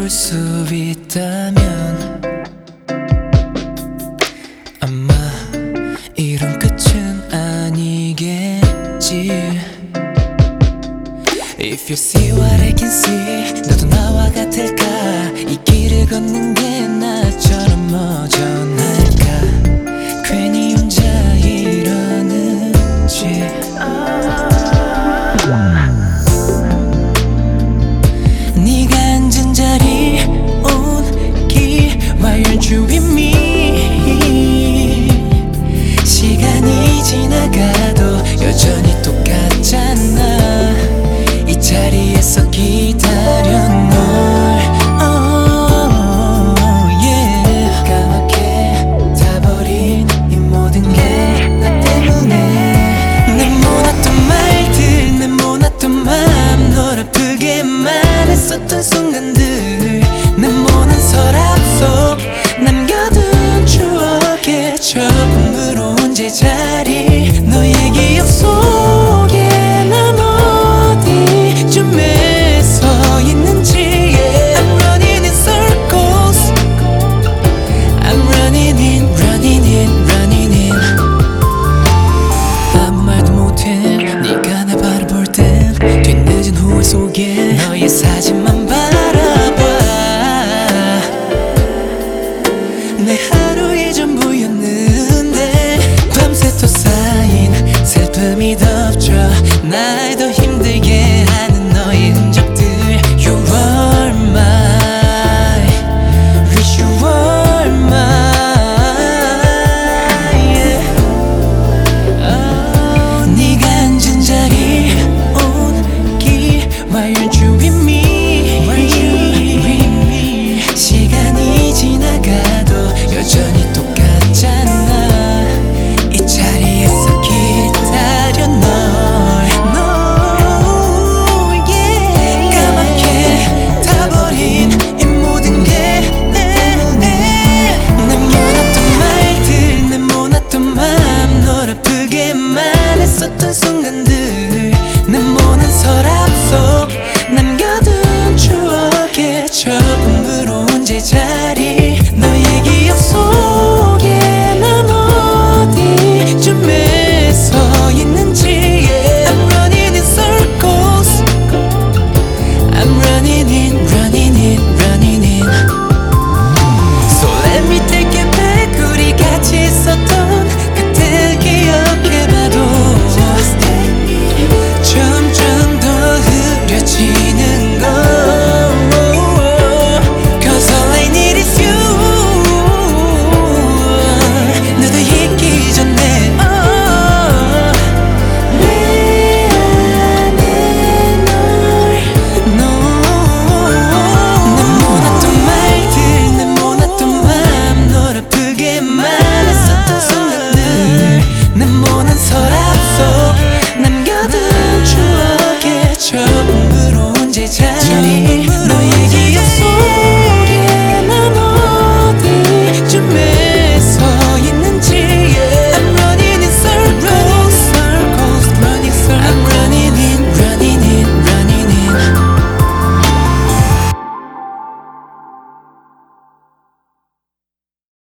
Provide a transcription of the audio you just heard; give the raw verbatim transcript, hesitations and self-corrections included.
수 있다면 아마 이런 끝은 아니겠지. If you see what I can see, 너도 나와 같을까? 이 길을 걷는 게 나처럼 허전할까? 괜히 혼자 이러는지. 네가 앉은 자리 온기 Why aren't you with me? 시간이 지나가도 여전히 똑같잖아. 이 자리에서 기다려 널 oh, yeah. 까맣게 타버린 이 모든 게 나 때문에. 내 모았던 말들, 내 모았던 맘, 널 아프게 말했었던 순간들, 내 모난 서랍 속 남겨둔 추억의 처음으로 온 제자리. 너의 기억 속에 난 어디쯤에 서 있는지. yeah. I'm running in circles, I'm running in, running in, running in. 아무 말도 못해 네가 날 바라볼 땐 뒤늦은 후회 속에 너의 사진만 바라봐. 내 하루의 전부였는데 밤새 또 쌓인 슬픔이 덮쳐 날 더 힘들게 하는 너의 흔적들. You are mine, wish you were mine, yeah. oh, 네가 앉은 자리 온기 Why aren't you with me? 시간이 지나가도 여전히 똑같잖아. 이 자리에서 기다려 널 no, yeah. 까맣게 타버린 이 모든 게 내 모았던 말들, 내 모았던 맘, 널 아프게 말했었던 순간들,